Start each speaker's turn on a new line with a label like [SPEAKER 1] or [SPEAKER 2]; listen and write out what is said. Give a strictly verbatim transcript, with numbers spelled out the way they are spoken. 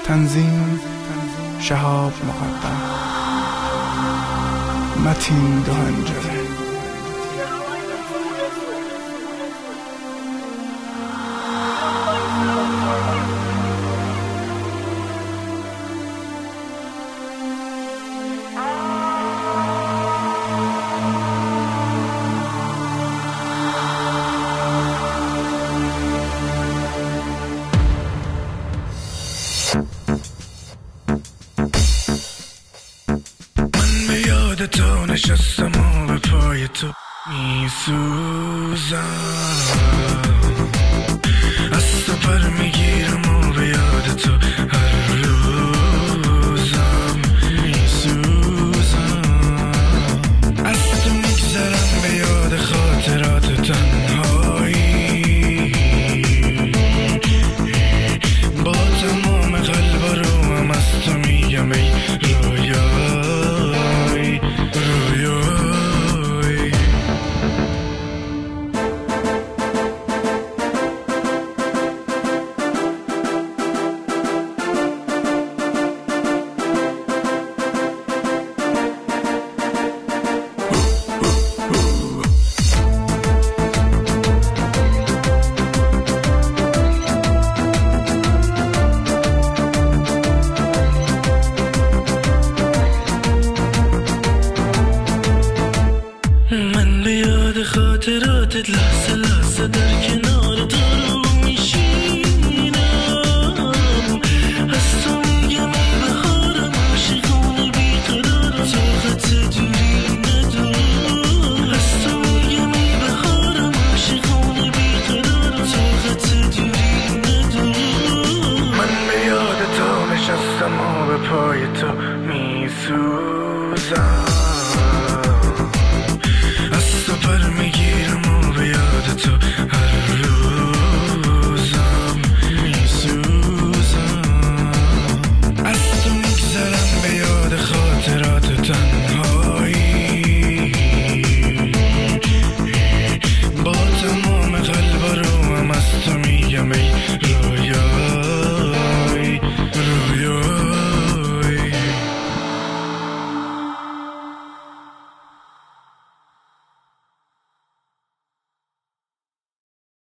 [SPEAKER 1] تنظیم شهاب مقدم، متین دهنجره.
[SPEAKER 2] تو نشستم و به پای تو میسوزم، از تو پر میگیرم و به یاد تو هر روزم میسوزم، از تو میگذرم به یاد خاطرات تنهایی، با تمام قلب و روم از تو میگم ای رویا. من به یاد خاطراتت لحظه لحظه در کنار تو